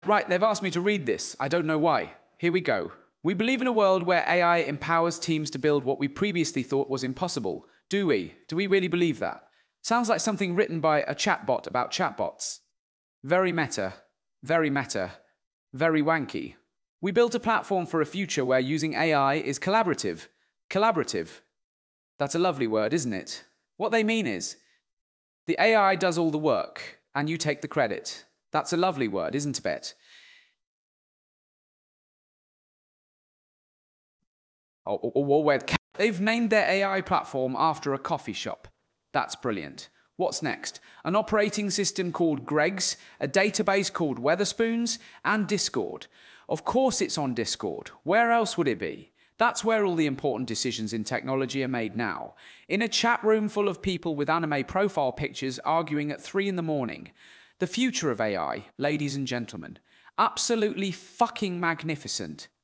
Right, they've asked me to read this. I don't know why. Here we go. We believe in a world where AI empowers teams to build what we previously thought was impossible. Do we? Do we really believe that? Sounds like something written by a chatbot about chatbots. Very meta. Very meta. Very wanky. We built a platform for a future where using AI is collaborative. Collaborative. That's a lovely word, isn't it? What they mean is, the AI does all the work, and you take the credit. That's a lovely word, isn't it? They've named their AI platform after a coffee shop. That's brilliant. What's next? An operating system called Greg's, a database called Weatherspoons, and Discord. Of course it's on Discord. Where else would it be? That's where all the important decisions in technology are made now. In a chat room full of people with anime profile pictures arguing at 3 in the morning. The future of AI, ladies and gentlemen. Absolutely fucking magnificent.